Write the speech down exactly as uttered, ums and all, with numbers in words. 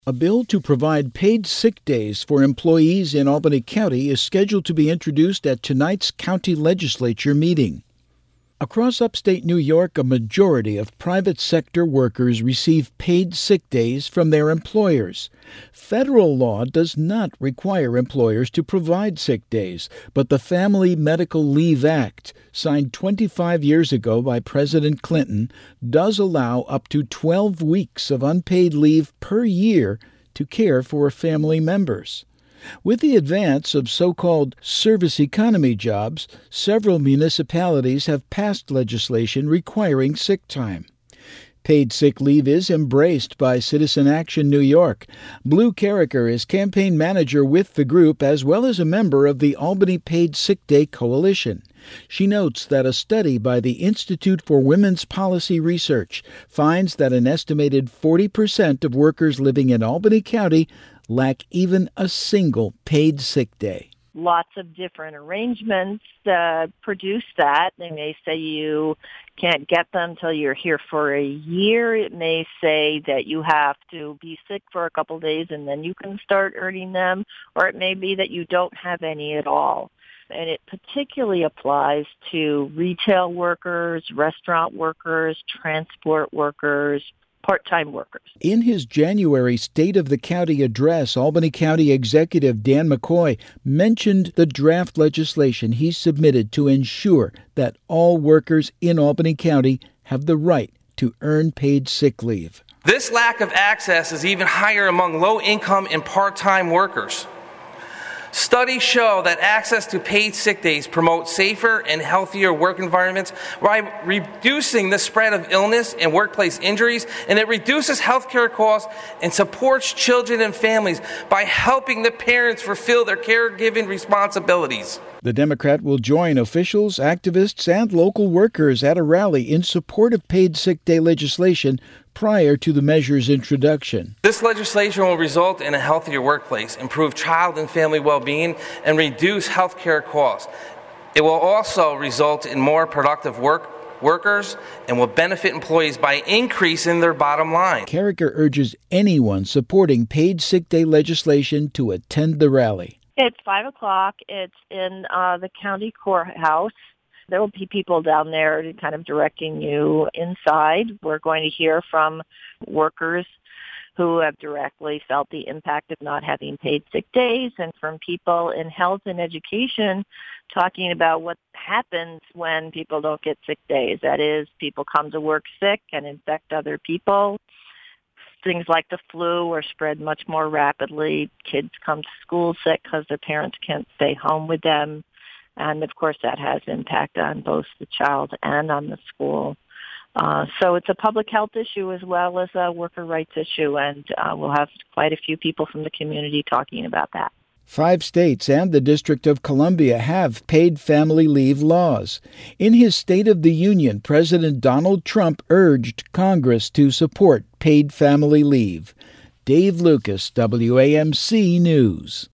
A bill to provide paid sick days for employees in Albany County is scheduled to be introduced at tonight's county legislature meeting. Across upstate New York, a majority of private sector workers receive paid sick days from their employers. Federal law does not require employers to provide sick days, but the Family Medical Leave Act, signed twenty-five years ago by President Clinton, does allow up to twelve weeks of unpaid leave per year to care for family members. With the advance of so-called service economy jobs, several municipalities have passed legislation requiring sick time. Paid sick leave is embraced by Citizen Action New York. Blue Carricker is campaign manager with the group as well as a member of the Albany Paid Sick Day Coalition. She notes that a study by the Institute for Women's Policy Research finds that an estimated forty percent of workers living in Albany County lack even a single paid sick day. Lots of different arrangements uh, produce that. They may say you can't get them until you're here for a year. It may say that you have to be sick for a couple of days and then you can start earning them, or it may be that you don't have any at all. And it particularly applies to retail workers, restaurant workers, transport workers, part-time workers. In his January State of the County address, Albany County Executive Dan McCoy mentioned the draft legislation he submitted to ensure that all workers in Albany County have the right to earn paid sick leave. This lack of access is even higher among low-income and part-time workers. Studies show that access to paid sick days promotes safer and healthier work environments by reducing the spread of illness and workplace injuries, and it reduces healthcare costs and supports children and families by helping the parents fulfill their caregiving responsibilities. The Democrat will join officials, activists, and local workers at a rally in support of paid sick day legislation prior to the measure's introduction. This legislation will result in a healthier workplace, improve child and family well-being, and reduce health care costs. It will also result in more productive work workers and will benefit employees by increasing their bottom line. Carricker urges anyone supporting paid sick day legislation to attend the rally. It's five o'clock. It's in uh, the county courthouse. There will be people down there kind of directing you inside. We're going to hear from workers who have directly felt the impact of not having paid sick days, and from people in health and education talking about what happens when people don't get sick days. That is, people come to work sick and infect other people. Things like the flu are spread much more rapidly. Kids come to school sick because their parents can't stay home with them. And, of course, that has impact on both the child and on the school. Uh, so it's a public health issue as well as a worker rights issue, and uh, we'll have quite a few people from the community talking about that. Five states and the District of Columbia have paid family leave laws. In his State of the Union, President Donald Trump urged Congress to support paid family leave. Dave Lucas, W A M C News.